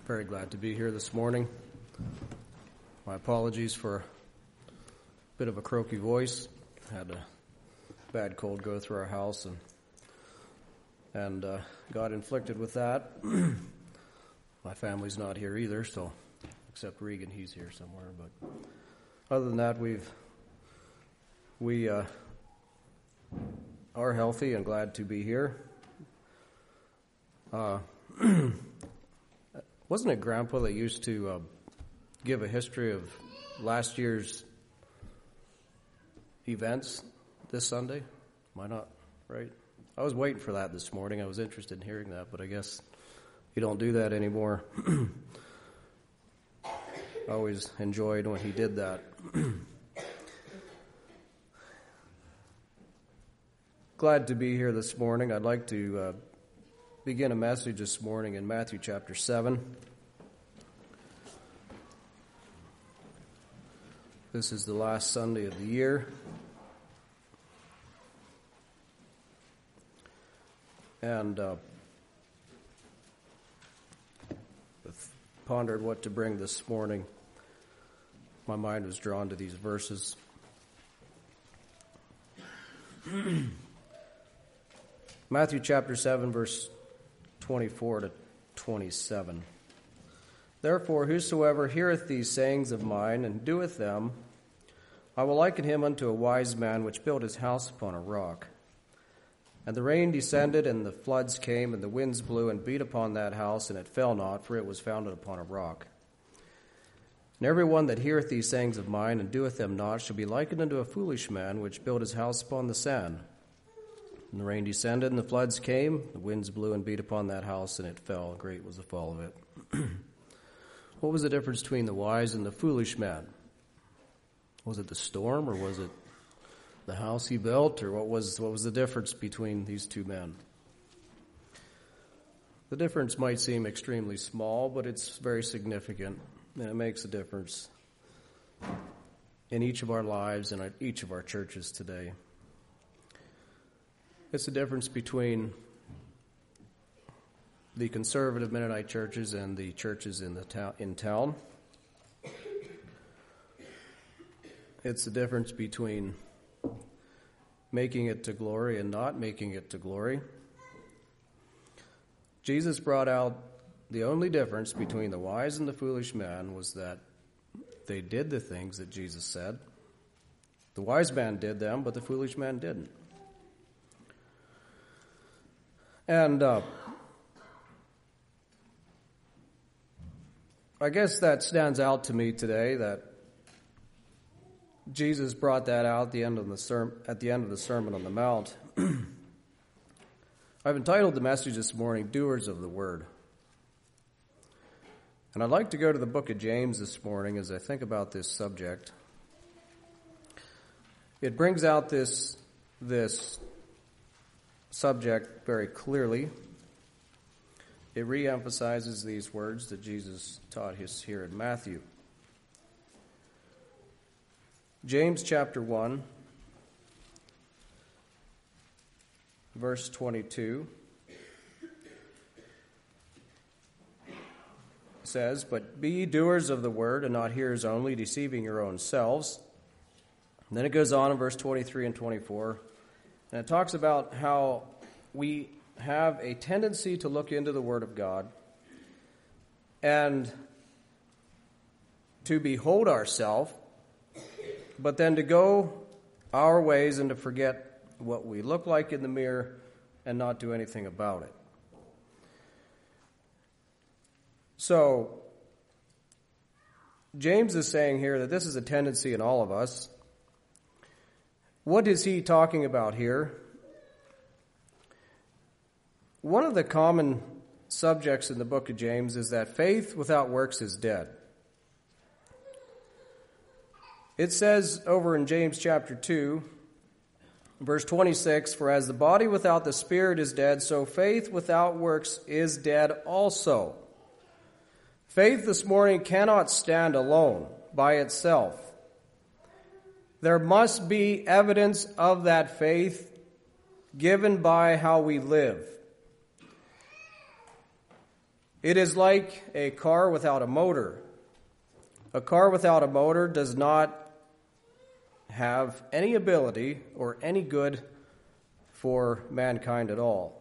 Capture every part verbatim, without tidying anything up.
Very glad to be here this morning. My apologies for a bit of a croaky voice. Had a bad cold go through our house and and uh, got inflicted with that. My family's not here either, so except Regan, he's here somewhere. But other than that, we've we uh, are healthy and glad to be here. Uh, wasn't it Grandpa that used to uh, give a history of last year's events this Sunday? Am I not right? I was waiting for that this morning. I was interested in hearing that, but I guess you don't do that anymore. I always enjoyed when he did that. Glad to be here this morning. I'd like to uh, begin a message this morning in Matthew chapter seven. This is the last Sunday of the year. And uh, pondered what to bring this morning. My mind was drawn to these verses. Matthew chapter seven, verse twenty-four to twenty-seven. Therefore, whosoever heareth these sayings of mine and doeth them, I will liken him unto a wise man which built his house upon a rock. And the rain descended, and the floods came, and the winds blew and beat upon that house, and it fell not, for it was founded upon a rock. And every one that heareth these sayings of mine and doeth them not shall be likened unto a foolish man which built his house upon the sand. And the rain descended, and the floods came, the winds blew and beat upon that house, and it fell. Great was the fall of it. What was the difference between the wise and the foolish man? Was it the storm, or was it the house he built, or what was what was the difference between these two men? The difference might seem extremely small, but it's very significant, and it makes a difference in each of our lives and each of our churches today. It's the difference between the conservative Mennonite churches and the churches in the town in town. It's the difference between making it to glory and not making it to glory. Jesus brought out the only difference between the wise and the foolish man was that they did the things that Jesus said. The wise man did them, but the foolish man didn't. And uh, I guess that stands out to me today that Jesus brought that out at the end of the sermon, at the end of the Sermon on the Mount. I've entitled the message this morning, Doers of the Word. And I'd like to go to the book of James this morning as I think about this subject. It brings out this, this subject very clearly. It reemphasizes these words that Jesus taught us here in Matthew. James chapter one, verse twenty-two says, But be ye doers of the word, and not hearers only, deceiving your own selves. And then it goes on in verse twenty-three and twenty-four, and it talks about how we have a tendency to look into the Word of God and to behold ourselves, but then to go our ways and to forget what we look like in the mirror and not do anything about it. So, James is saying here that this is a tendency in all of us. What is he talking about here? One of the common subjects in the book of James is that faith without works is dead. It says over in James chapter two, verse twenty-six, For as the body without the spirit is dead, so faith without works is dead also. Faith this morning cannot stand alone by itself. There must be evidence of that faith given by how we live. It is like a car without a motor. A car without a motor does not have any ability or any good for mankind at all.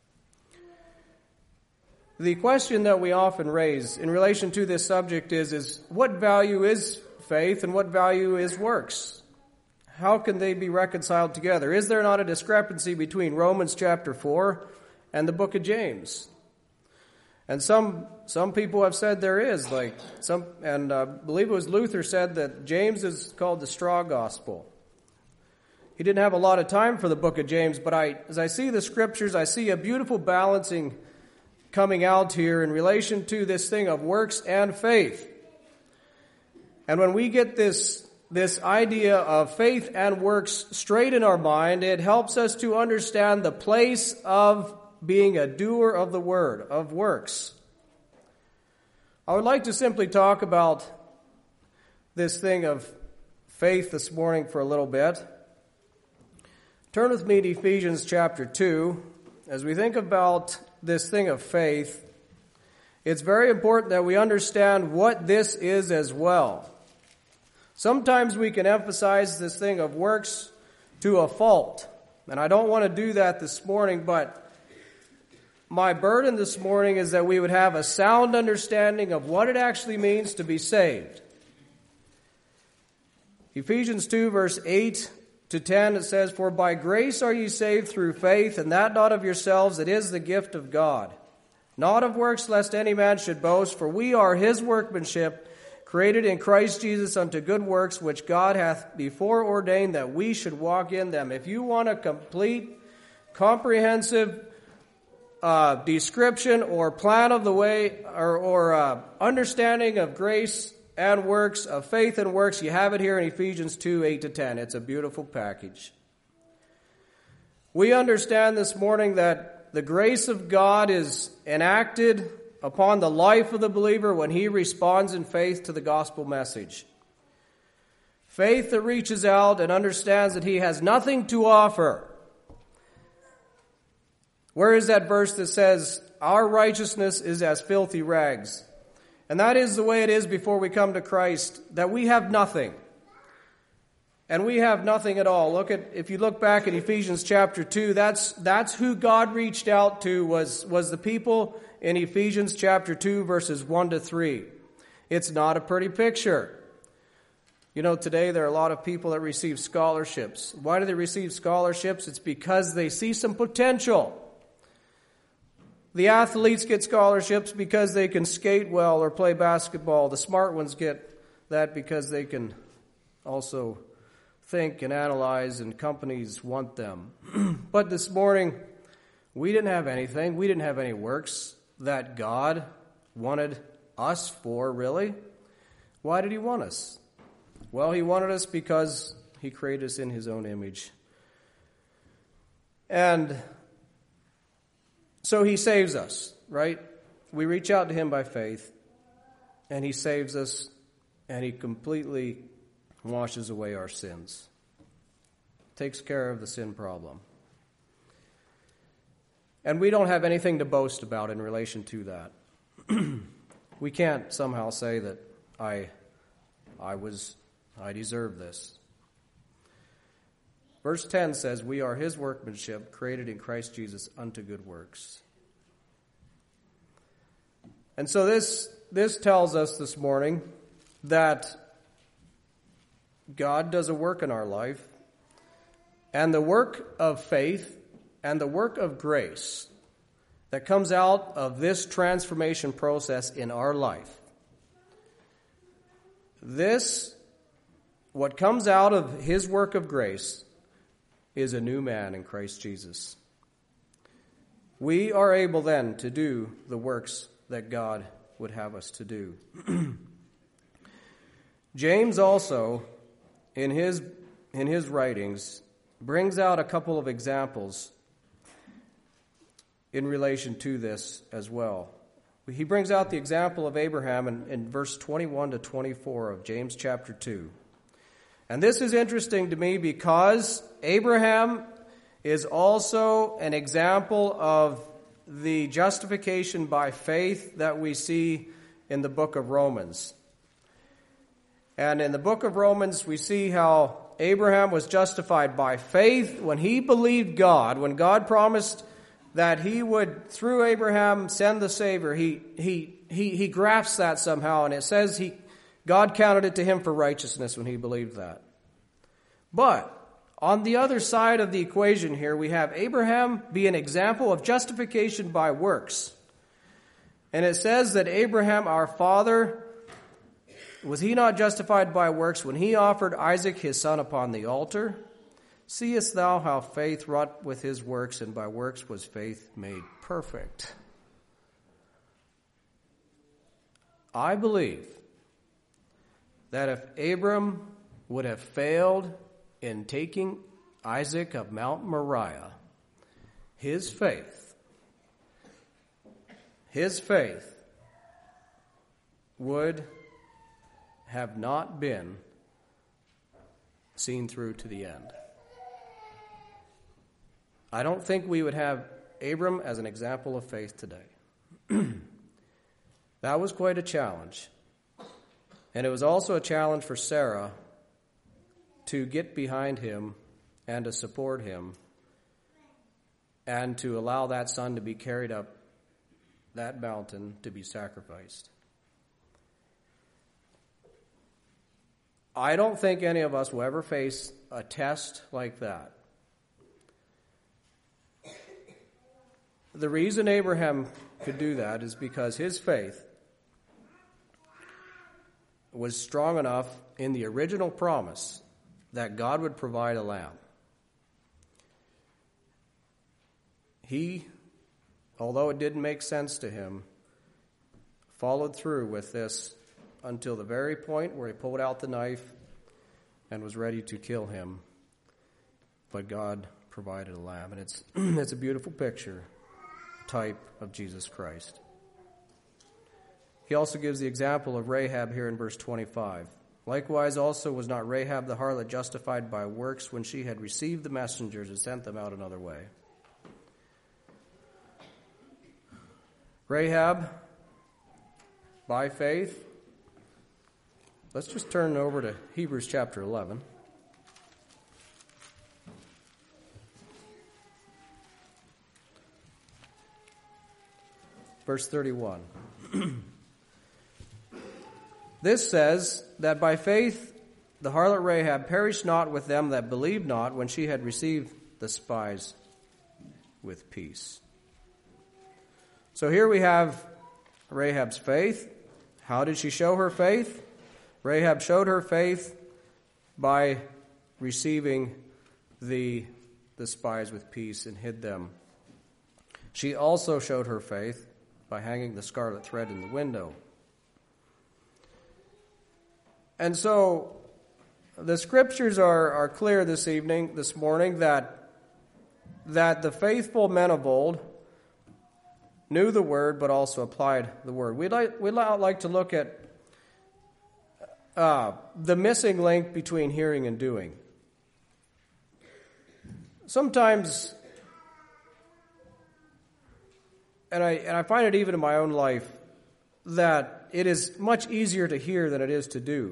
The question that we often raise in relation to this subject is, is what value is faith and what value is works? How can they be reconciled together? Is there not a discrepancy between Romans chapter four and the book of James? And some some people have said there is, like some, and I believe it was Luther said that James is called the straw gospel. He didn't have a lot of time for the book of James, but I, as I see the scriptures, I see a beautiful balancing coming out here in relation to this thing of works and faith. And when we get this this idea of faith and works straight in our mind, it helps us to understand the place of being a doer of the word, of works. I would like to simply talk about this thing of faith this morning for a little bit. Turn with me to Ephesians chapter two. As we think about this thing of faith, it's very important that we understand what this is as well. Sometimes we can emphasize this thing of works to a fault, and I don't want to do that this morning, but my burden this morning is that we would have a sound understanding of what it actually means to be saved. Ephesians two, verse eight to ten, it says, "For by grace are ye saved through faith, and that not of yourselves, it is the gift of God. Not of works, lest any man should boast, for we are his workmanship, created in Christ Jesus unto good works, which God hath before ordained that we should walk in them." If you want a complete, comprehensive uh, description or plan of the way, or, or uh, understanding of grace and works, of faith and works, you have it here in Ephesians two, eight to ten. It's a beautiful package. We understand this morning that the grace of God is enacted upon the life of the believer when he responds in faith to the gospel message. Faith that reaches out and understands that he has nothing to offer. Where is that verse that says, "Our righteousness is as filthy rags"? And that is the way it is before we come to Christ, that we have nothing. And we have nothing at all. Look at, if you look back at Ephesians chapter two, that's that's who God reached out to, was, was the people in Ephesians chapter two, verses one to three. It's not a pretty picture. You know, today there are a lot of people that receive scholarships. Why do they receive scholarships? It's because they see some potential. The athletes get scholarships because they can skate well or play basketball. The smart ones get that because they can also think and analyze, and companies want them. But this morning, we didn't have anything. We didn't have any works that God wanted us for, really. Why did he want us? Well, he wanted us because he created us in his own image. And so he saves us, right? We reach out to him by faith, and he saves us, and he completely washes away our sins. Takes care of the sin problem. And we don't have anything to boast about in relation to that. We can't somehow say that I I was I deserve this. Verse ten says, "We are his workmanship, created in Christ Jesus unto good works." And so this this tells us this morning that God does a work in our life, and the work of faith and the work of grace that comes out of this transformation process in our life. This, what comes out of his work of grace, is a new man in Christ Jesus. We are able then to do the works that God would have us to do. James also, in his in his writings, brings out a couple of examples in relation to this as well. He brings out the example of Abraham in, in verse twenty-one to twenty-four of James chapter two. And this is interesting to me because Abraham is also an example of the justification by faith that we see in the book of Romans. And in the book of Romans, we see how Abraham was justified by faith when he believed God, when God promised that he would, through Abraham, send the Savior. He he he he grasps that somehow, and it says he God counted it to him for righteousness when he believed that. But on the other side of the equation here, we have Abraham be an example of justification by works. And it says that Abraham, our father, was he not justified by works when he offered Isaac his son upon the altar? Seest thou how faith wrought with his works, and by works was faith made perfect? I believe that if Abram would have failed in taking Isaac of Mount Moriah, his faith, his faith would have not been seen through to the end. I don't think we would have Abram as an example of faith today. That was quite a challenge. And it was also a challenge for Sarah to get behind him and to support him and to allow that son to be carried up that mountain to be sacrificed. I don't think any of us will ever face a test like that. The reason Abraham could do that is because his faith was strong enough in the original promise that God would provide a lamb. He, although it didn't make sense to him, followed through with this until the very point where he pulled out the knife and was ready to kill him. But God provided a lamb. And it's it's a beautiful picture, type of Jesus Christ. He also gives the example of Rahab here in verse twenty-five. Likewise also was not Rahab the harlot justified by works when she had received the messengers and sent them out another way. Rahab, by faith. Let's just turn over to Hebrews chapter eleven. Verse thirty-one. This says that by faith the harlot Rahab perished not with them that believed not when she had received the spies with peace. So here we have Rahab's faith. How did she show her faith? Rahab showed her faith by receiving the, the spies with peace and hid them. She also showed her faith by hanging the scarlet thread in the window. And so the scriptures are, are clear this evening, this morning, that, that the faithful men of old knew the word but also applied the word. We'd like, we'd like to look at uh, the missing link between hearing and doing. Sometimes, and I, and I find it even in my own life, that it is much easier to hear than it is to do.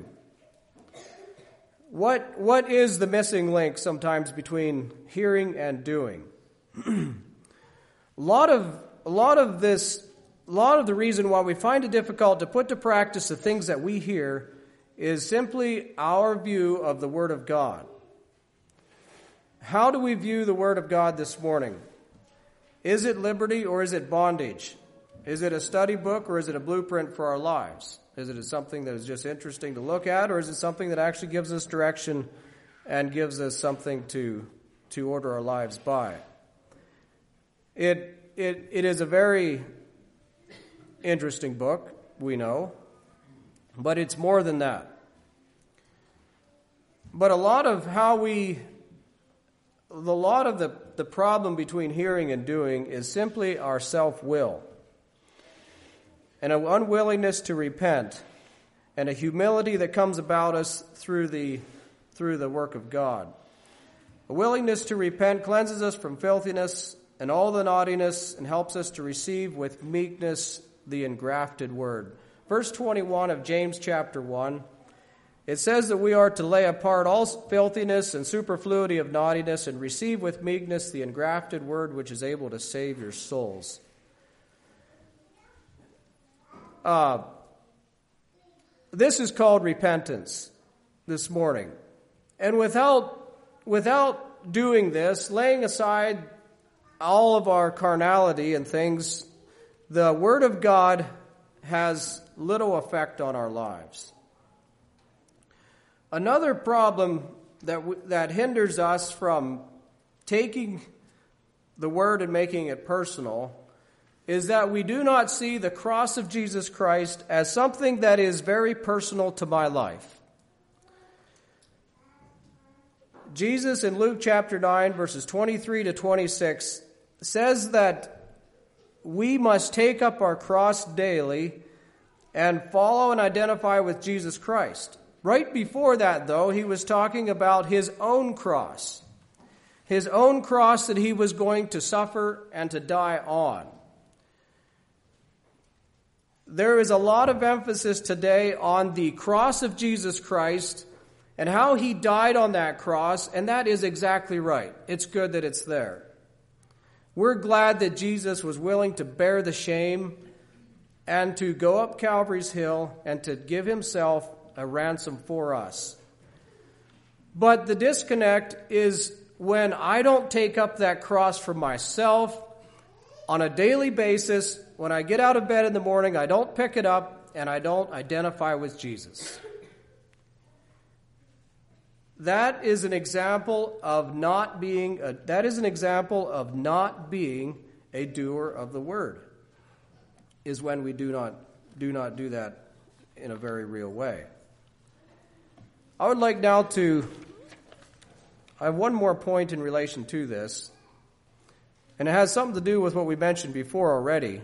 What what is the missing link sometimes between hearing and doing? a lot of a lot of this, a lot of the reason why we find it difficult to put to practice the things that we hear is simply our view of the Word of God. How do we view the Word of God this morning? Is it liberty or is it bondage? Is it a study book or is it a blueprint for our lives? Is it something that is just interesting to look at, or is it something that actually gives us direction and gives us something to to order our lives by? It it it is a very interesting book, we know, but it's more than that. But a lot of how we a lot of the, the problem between hearing and doing is simply our self-will, and an unwillingness to repent, and a humility that comes about us through the through the work of God. A willingness to repent cleanses us from filthiness and all the naughtiness, and helps us to receive with meekness the engrafted word. Verse twenty-one of James chapter one, it says that we are to lay apart all filthiness and superfluity of naughtiness and receive with meekness the engrafted word which is able to save your souls. Uh, this is called repentance this morning. And without, without doing this, laying aside all of our carnality and things, the Word of God has little effect on our lives. Another problem that w- that hinders us from taking the Word and making it personal is that we do not see the cross of Jesus Christ as something that is very personal to my life. Jesus in Luke chapter nine, verses twenty-three to twenty-six, says that we must take up our cross daily and follow and identify with Jesus Christ. Right before that, though, he was talking about his own cross. His own cross that he was going to suffer and to die on. There is a lot of emphasis today on the cross of Jesus Christ and how he died on that cross, and that is exactly right. It's good that it's there. We're glad that Jesus was willing to bear the shame and to go up Calvary's hill and to give himself a ransom for us. But the disconnect is when I don't take up that cross for myself on a daily basis. When I get out of bed in the morning, I don't pick it up and I don't identify with Jesus. That is an example of not being a, that is an example of not being a doer of the word. Is when we do not do not do that in a very real way. I would like now to I have one more point in relation to this, and it has something to do with what we mentioned before already.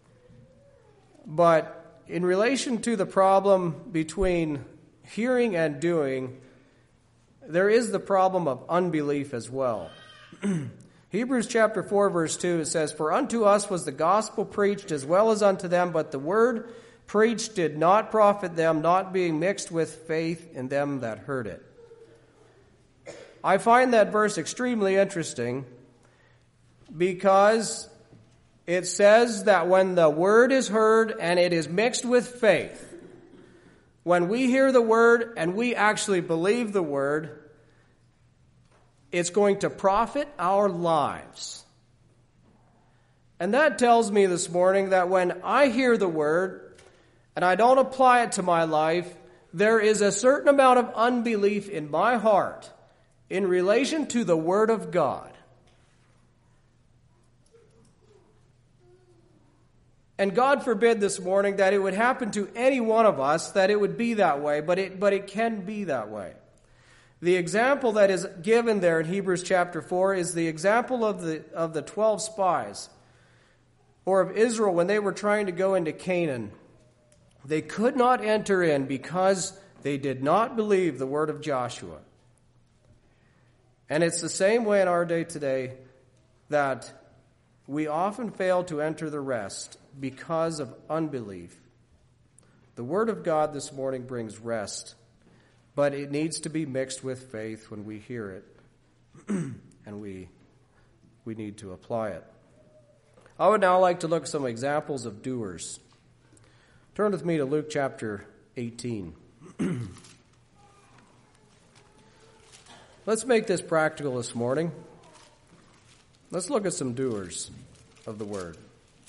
But in relation to the problem between hearing and doing, there is the problem of unbelief as well. Hebrews chapter four, verse two, it says, "For unto us was the gospel preached as well as unto them, but the word preached did not profit them, not being mixed with faith in them that heard it." I find that verse extremely interesting because it says that when the word is heard and it is mixed with faith, when we hear the word and we actually believe the word, it's going to profit our lives. And that tells me this morning that when I hear the word and I don't apply it to my life, there is a certain amount of unbelief in my heart in relation to the word of God. And God forbid this morning that it would happen to any one of us that it would be that way, but it but it can be that way. The example that is given there in Hebrews chapter four is the example of the of the twelve spies, or of Israel when they were trying to go into Canaan. They could not enter in because they did not believe the word of Joshua. And it's the same way in our day today that we often fail to enter the rest because of unbelief. The word of God this morning brings rest, but it needs to be mixed with faith when we hear it, and we we need to apply it. I would now like to look at some examples of doers. Turn with me to Luke chapter eighteen. Let's make this practical this morning. Let's look at some doers of the word.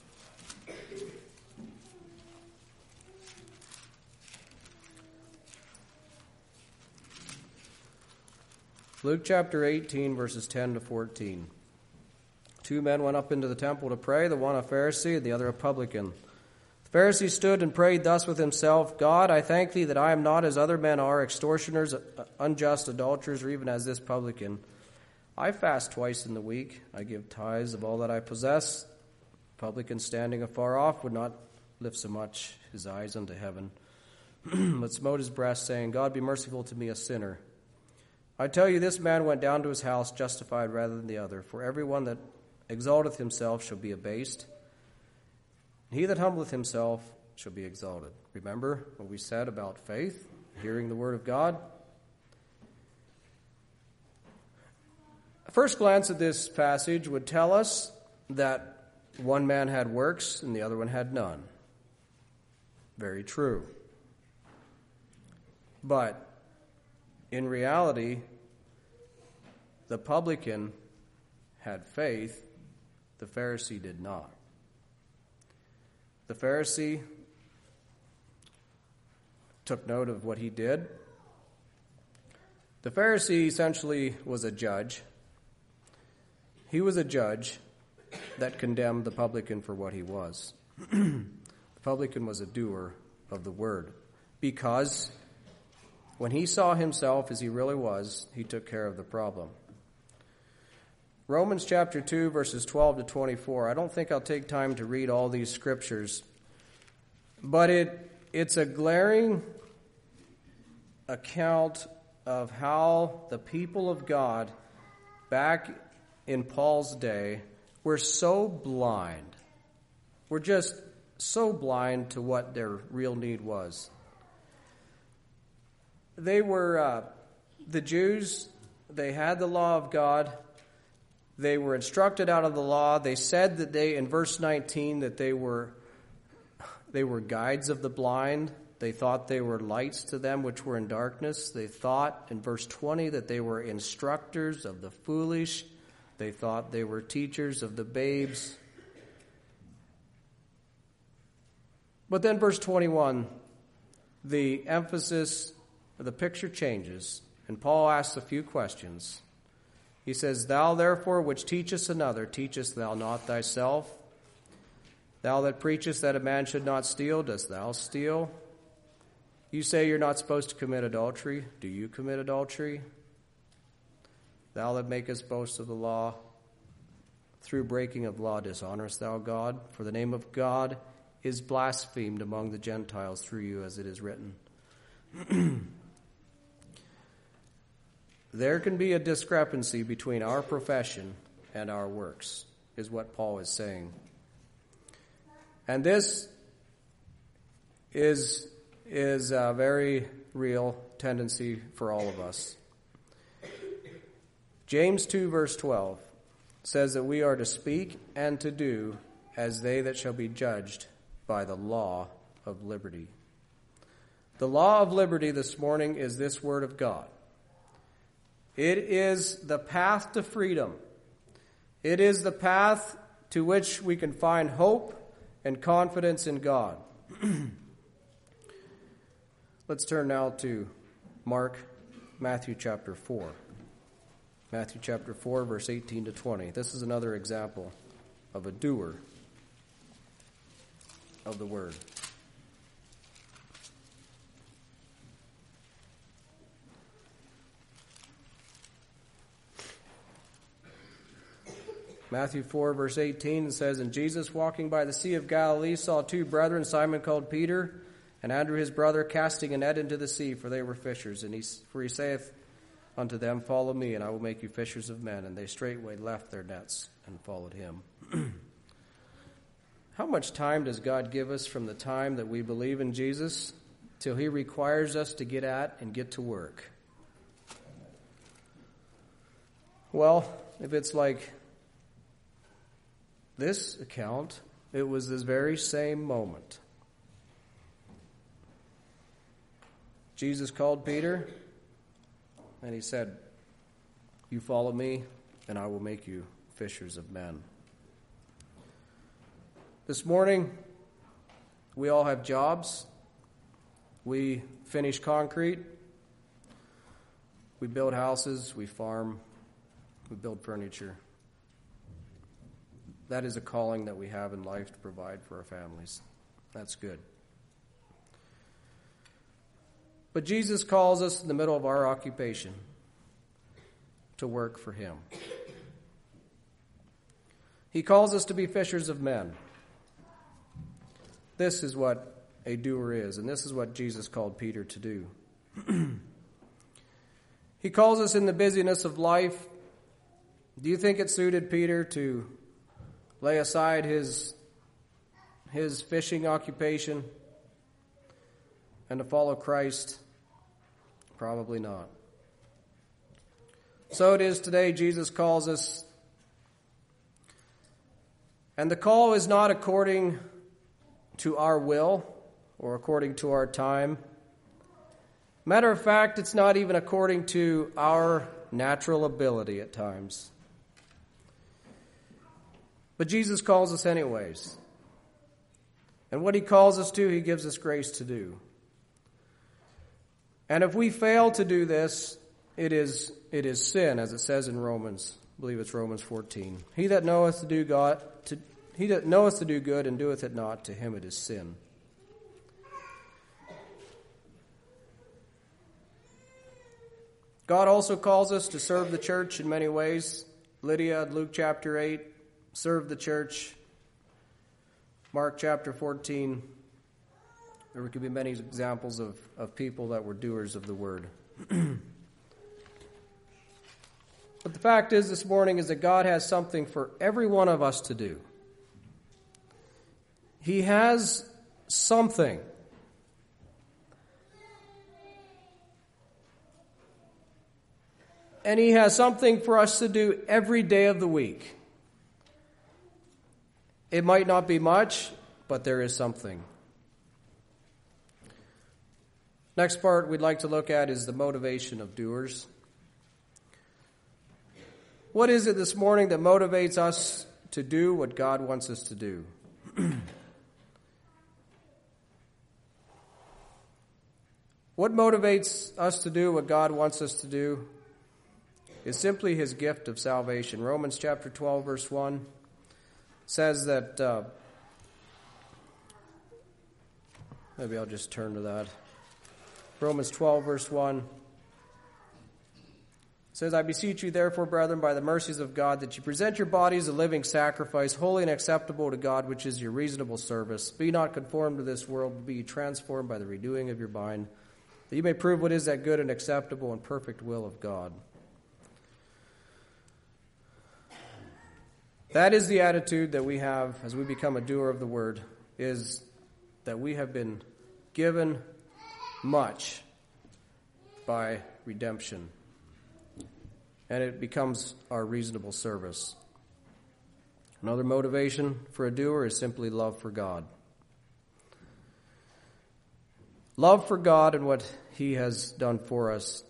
Luke chapter eighteen, verses ten to fourteen. Two men went up into the temple to pray, the one a Pharisee and the other a publican. The Pharisee stood and prayed thus with himself, "God, I thank thee that I am not as other men are, extortioners, unjust, adulterers, or even as this publican. I fast twice in the week. I give tithes of all that I possess." The publican, standing afar off, would not lift so much his eyes unto heaven, but smote his breast, saying, "God, be merciful to me, a sinner." I tell you, this man went down to his house justified rather than the other. For everyone that exalteth himself shall be abased, and he that humbleth himself shall be exalted. Remember what we said about faith, hearing the word of God? A first glance at this passage would tell us that one man had works and the other one had none. Very true. But in reality, the publican had faith, the Pharisee did not. The Pharisee took note of what he did. The Pharisee essentially was a judge. He was a judge that condemned the publican for what he was. The publican was a doer of the word, because when he saw himself as he really was, he took care of the problem. Romans chapter two, verses twelve to twenty-four. I don't think I'll take time to read all these scriptures, but it it's a glaring account of how the people of God back in Paul's day were so blind. We're just so blind to what their real need was. They were, uh, the Jews, they had the law of God. They were instructed out of the law. They said that they, in verse nineteen, that they were, they were guides of the blind. They thought they were lights to them which were in darkness. They thought, in verse twenty, that they were instructors of the foolish. They thought they were teachers of the babes. But then verse twenty-one, the emphasis, the picture changes, and Paul asks a few questions. He says, Thou therefore which teachest another, teachest thou not thyself? Thou that preachest that a man should not steal, dost thou steal? You say you're not supposed to commit adultery. Do you commit adultery? Thou that makest boast of the law, through breaking of law dishonorest thou God? For the name of God is blasphemed among the Gentiles through you, as it is written. There can be a discrepancy between our profession and our works, is what Paul is saying. And this is, is a very real tendency for all of us. James two, verse twelve says that we are to speak and to do as they that shall be judged by the law of liberty. The law of liberty this morning is this word of God. It is the path to freedom. It is the path to which we can find hope and confidence in God. Let's turn now to Mark, Matthew chapter four. Matthew chapter four, verse eighteen to twenty. This is another example of a doer of the word. Matthew four, verse eighteen says, And Jesus, walking by the Sea of Galilee, saw two brethren, Simon called Peter, and Andrew his brother, casting a net into the sea, for they were fishers. And he, for he saith unto them, Follow me, and I will make you fishers of men. And they straightway left their nets and followed him. How much time does God give us from the time that we believe in Jesus till he requires us to get at and get to work? Well, if it's like this account, it was this very same moment. Jesus called Peter, and he said, You follow me, and I will make you fishers of men. This morning, we all have jobs. We finish concrete. We build houses. We farm. We build furniture. That is a calling that we have in life to provide for our families. That's good. But Jesus calls us in the middle of our occupation to work for him. He calls us to be fishers of men. This is what a doer is, and this is what Jesus called Peter to do. He calls us in the busyness of life. Do you think it suited Peter to lay aside his, his fishing occupation and to follow Christ? Probably not. So it is today. Jesus calls us. And the call is not according to our will or according to our time. Matter of fact, it's not even according to our natural ability at times. But Jesus calls us anyways. And what he calls us to, he gives us grace to do. And if we fail to do this, it is it is sin, as it says in Romans. I believe it's Romans fourteen. He that knoweth to do God to he that knoweth to do good and doeth it not, to him it is sin. God also calls us to serve the church in many ways. Lydia, Luke chapter eight, served the church. Mark chapter fourteen. There could be many examples of, of people that were doers of the word. But the fact is this morning is that God has something for every one of us to do. He has something. And he has something for us to do every day of the week. It might not be much, but there is something. Next part we'd like to look at is the motivation of doers. What is it this morning that motivates us to do what God wants us to do? What motivates us to do what God wants us to do is simply his gift of salvation. Romans chapter twelve, verse one says that, uh, maybe I'll just turn to that. Romans twelve, verse one says, I beseech you, therefore, brethren, by the mercies of God, that you present your bodies a living sacrifice, holy and acceptable to God, which is your reasonable service. Be not conformed to this world, but be transformed by the renewing of your mind, that you may prove what is that good and acceptable and perfect will of God. That is the attitude that we have as we become a doer of the word, is that we have been given much by redemption. And it becomes our reasonable service. Another motivation for a doer is simply love for God. Love for God and what he has done for us.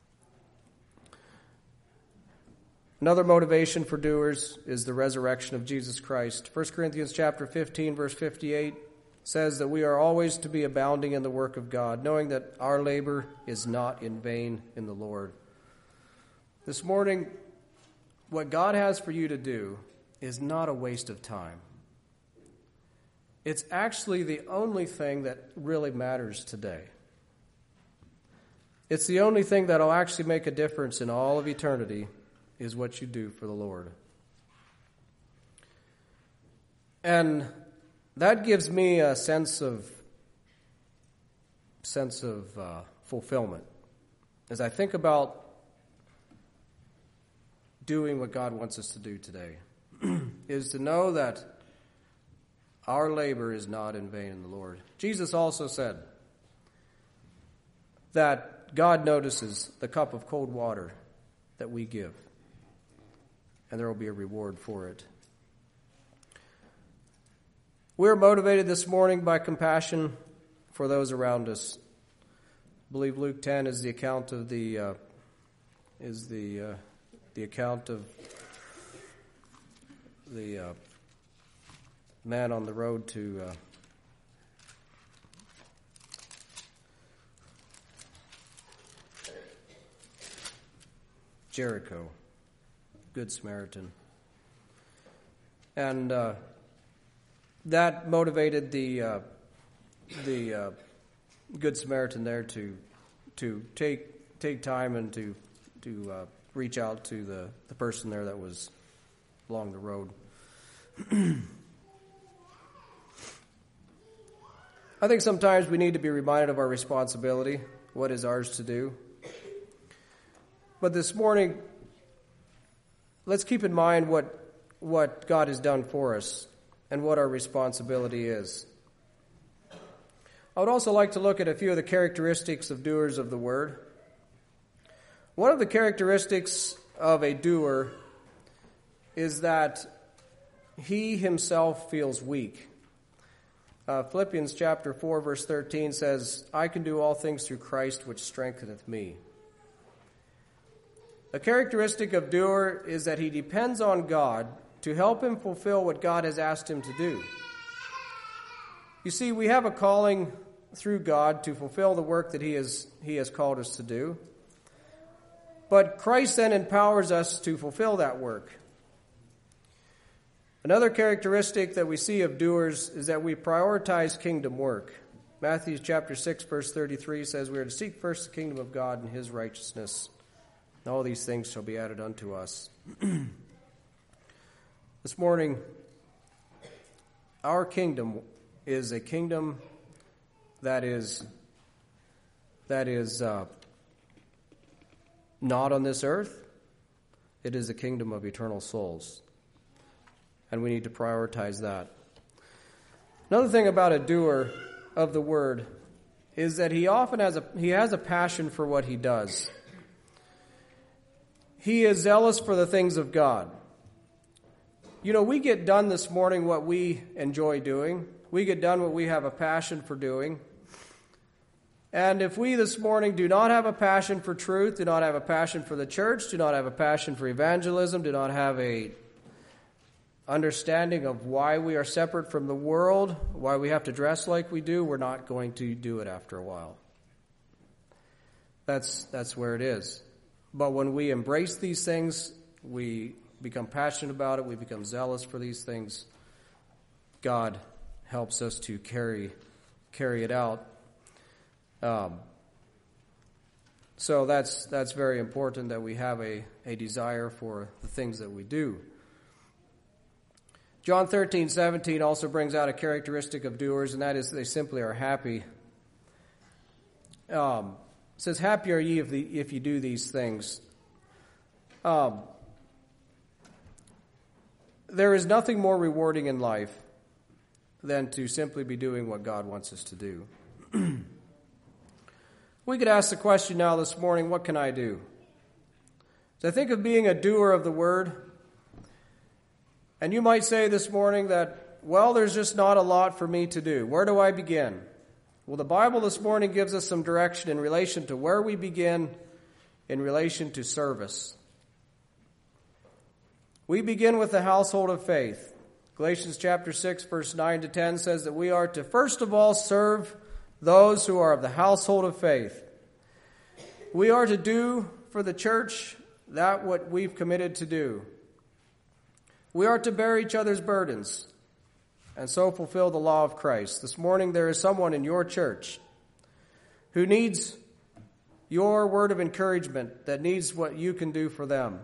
Another motivation for doers is the resurrection of Jesus Christ. First Corinthians chapter fifteen, verse fifty-eight says that we are always to be abounding in the work of God, knowing that our labor is not in vain in the Lord. This morning, what God has for you to do is not a waste of time. It's actually the only thing that really matters today. It's the only thing that will actually make a difference in all of eternity, is what you do for the Lord. And that gives me a sense of sense of uh, fulfillment as I think about doing what God wants us to do today, is to know that our labor is not in vain in the Lord. Jesus also said that God notices the cup of cold water that we give, and there will be a reward for it. We're motivated this morning by compassion for those around us. I believe Luke ten is the account of the uh, is the uh, the account of the uh, man on the road to uh, Jericho, Good Samaritan. And uh, that motivated the uh, the uh, Good Samaritan there to to take take time and to to uh, reach out to the, the person there that was along the road. I think sometimes we need to be reminded of our responsibility, what is ours to do. But this morning, let's keep in mind what what God has done for us and what our responsibility is. I would also like to look at a few of the characteristics of doers of the word. One of the characteristics of a doer is that he himself feels weak. Uh, Philippians chapter four, verse thirteen says, I can do all things through Christ which strengtheneth me. A characteristic of doer is that he depends on God to help him fulfill what God has asked him to do. You see, we have a calling through God to fulfill the work that he has, he has called us to do. But Christ then empowers us to fulfill that work. Another characteristic that we see of doers is that we prioritize kingdom work. Matthew chapter six, verse thirty-three says, we are to seek first the kingdom of God and his righteousness, and all these things shall be added unto us. This morning, our kingdom is a kingdom that is that is uh, not on this earth. It is a kingdom of eternal souls. And we need to prioritize that. Another thing about a doer of the word is that he often has a he has a passion for what he does. He is zealous for the things of God. You know, we get done this morning what we enjoy doing. We get done what we have a passion for doing. And if we this morning do not have a passion for truth, do not have a passion for the church, do not have a passion for evangelism, do not have a understanding of why we are separate from the world, why we have to dress like we do, we're not going to do it after a while. That's that's where it is. But when we embrace these things, we become passionate about it, we become zealous for these things, God helps us to carry carry it out. Um, so that's that's very important that we have a, a desire for the things that we do. John thirteen seventeen also brings out a characteristic of doers, and that is they simply are happy. Um, it says, happy are ye if, the, if you do these things. Um, there is nothing more rewarding in life than to simply be doing what God wants us to do. We could ask the question now this morning, what can I do? So I think of being a doer of the word. And you might say this morning that, well, there's just not a lot for me to do. Where do I begin? Well, the Bible this morning gives us some direction in relation to where we begin in relation to service. We begin with the household of faith. Galatians chapter six, verse nine to ten says that we are to first of all serve those who are of the household of faith. We are to do for the church that what we've committed to do. We are to bear each other's burdens and so fulfill the law of Christ. This morning there is someone in your church who needs your word of encouragement, that needs what you can do for them.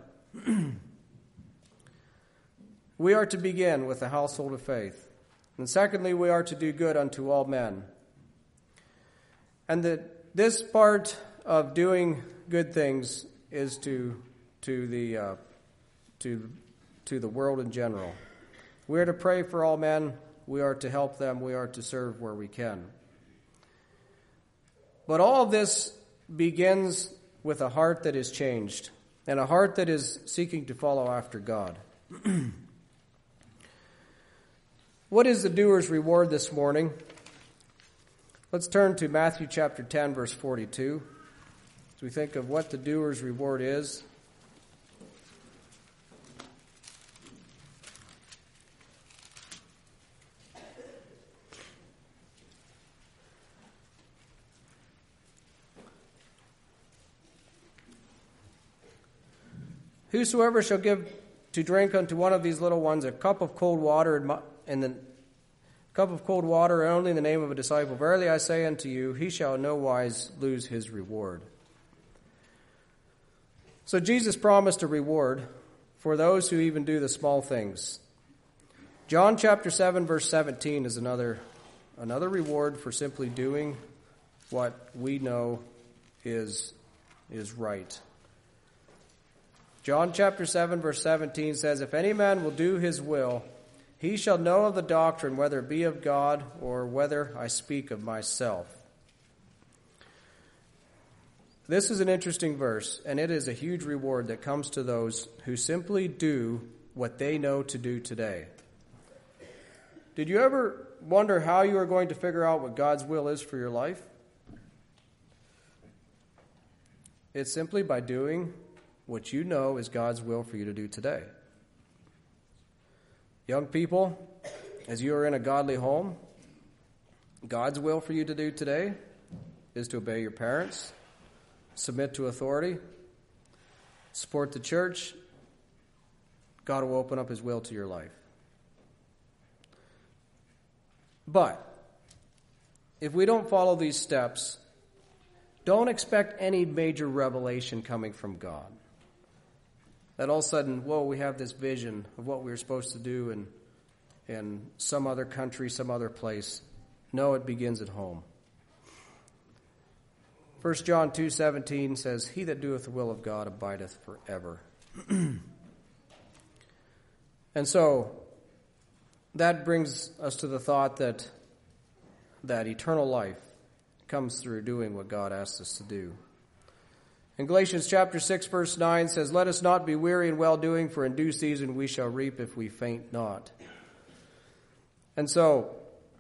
We are to begin with the household of faith. And secondly, we are to do good unto all men. And that this part of doing good things is to to the uh, to to the world in general. We are to pray for all men. We are to help them. We are to serve where we can. But all of this begins with a heart that is changed and a heart that is seeking to follow after God. What is the doer's reward this morning? Let's turn to Matthew chapter ten, verse forty-two, as we think of what the doer's reward is. Whosoever shall give to drink unto one of these little ones a cup of cold water and the cup of cold water only in the name of a disciple, verily I say unto you, he shall in no wise lose his reward. So Jesus promised a reward for those who even do the small things. John chapter seven, verse seventeen is another another reward for simply doing what we know is is right. John chapter seven, verse seventeen says, "If any man will do his will, he shall know of the doctrine, whether it be of God or whether I speak of myself." This is an interesting verse, and it is a huge reward that comes to those who simply do what they know to do today. Did you ever wonder how you are going to figure out what God's will is for your life? It's simply by doing what you know is God's will for you to do today. Young people, as you are in a godly home, God's will for you to do today is to obey your parents, submit to authority, support the church. God will open up his will to your life. But if we don't follow these steps, don't expect any major revelation coming from God. That all of a sudden, whoa, we have this vision of what we were supposed to do in, in some other country, some other place. No, it begins at home. First John two seventeen says, "He that doeth the will of God abideth forever." And so, that brings us to the thought that that eternal life comes through doing what God asks us to do. In Galatians chapter six, verse nine says, "Let us not be weary in well-doing, for in due season we shall reap if we faint not." And so,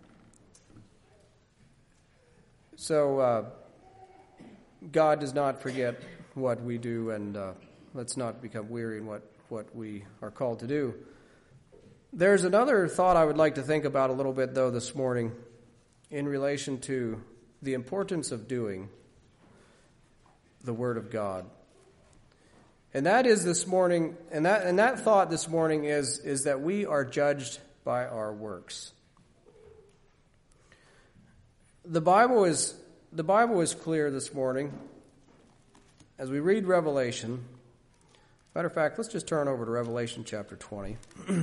so uh, God does not forget what we do, and uh, let's not become weary in what, what we are called to do. There's another thought I would like to think about a little bit, though, this morning in relation to the importance of doing the Word of God. And that is this morning, and that and that thought this morning is, is that we are judged by our works. The Bible is the Bible is clear this morning as we read Revelation. Matter of fact, let's just turn over to Revelation chapter twenty.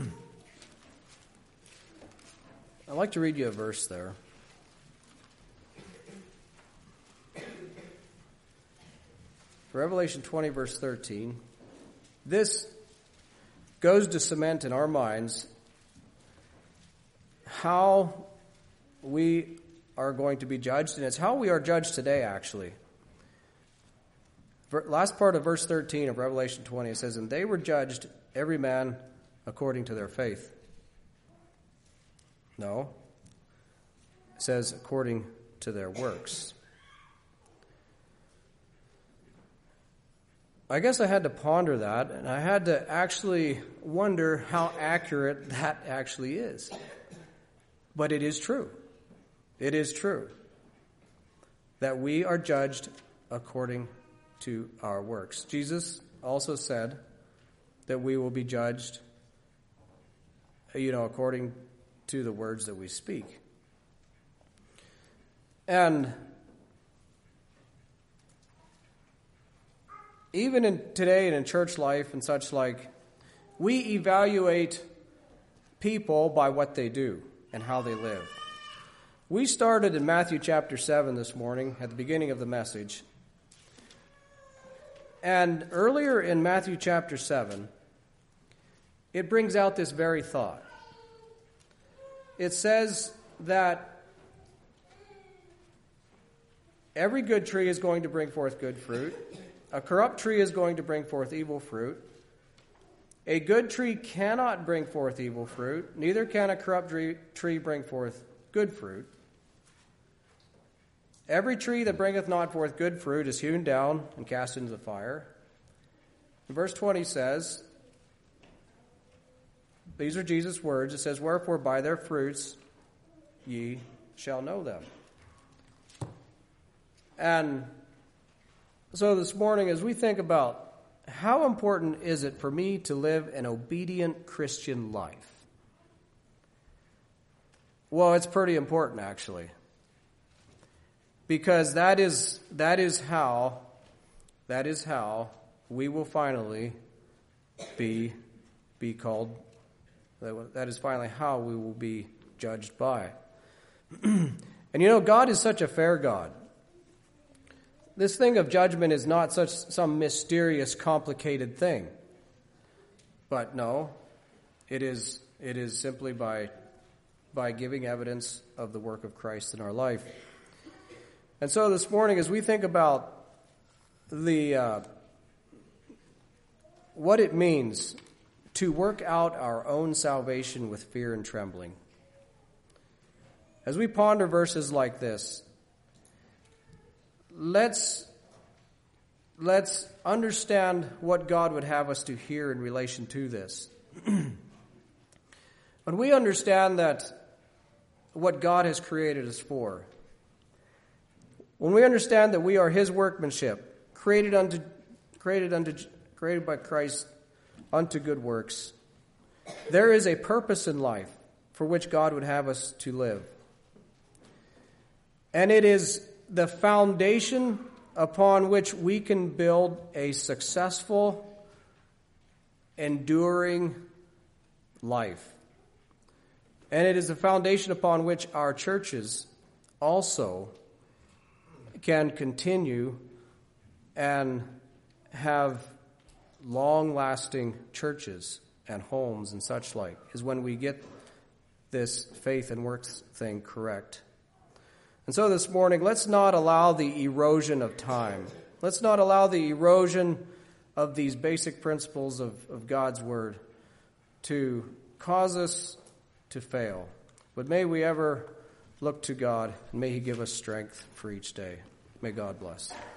I'd like to read you a verse there. Revelation twenty, verse thirteen. This goes to cement in our minds how we are going to be judged, and it's how we are judged today, actually. Last part of verse thirteen of Revelation twenty, it says, "And they were judged, every man according to their faith." No. It says, according to their works. I guess I had to ponder that, and I had to actually wonder how accurate that actually is. But it is true. It is true that we are judged according to our works. Jesus also said that we will be judged, you know, according to the words that we speak. And even in today and in church life and such like, we evaluate people by what they do and how they live. We started in Matthew chapter seven this morning at the beginning of the message. And earlier in Matthew chapter seven, it brings out this very thought. It says that every good tree is going to bring forth good fruit. A corrupt tree is going to bring forth evil fruit. A good tree cannot bring forth evil fruit, neither can a corrupt tree bring forth good fruit. Every tree that bringeth not forth good fruit is hewn down and cast into the fire. And verse twenty says, these are Jesus' words. It says, "Wherefore by their fruits ye shall know them." And so this morning, as we think about how important is it for me to live an obedient Christian life? Well, it's pretty important, actually. Because that is that is how that is how we will finally be be called. That is finally how we will be judged by. And you know, God is such a fair God. This thing of judgment is not such some mysterious, complicated thing. But no, it is it is simply by by giving evidence of the work of Christ in our life. And so this morning, as we think about the uh, what it means to work out our own salvation with fear and trembling, as we ponder verses like this, let's let's understand what God would have us to hear in relation to this. When we understand that what God has created us for, when we understand that we are His workmanship, created unto, created unto, created by Christ unto good works, there is a purpose in life for which God would have us to live. And it is the foundation upon which we can build a successful, enduring life. And it is the foundation upon which our churches also can continue and have long-lasting churches and homes and such like, is when we get this faith and works thing correct. And so this morning, let's not allow the erosion of time. Let's not allow the erosion of these basic principles of, of God's Word to cause us to fail. But may we ever look to God, and may He give us strength for each day. May God bless.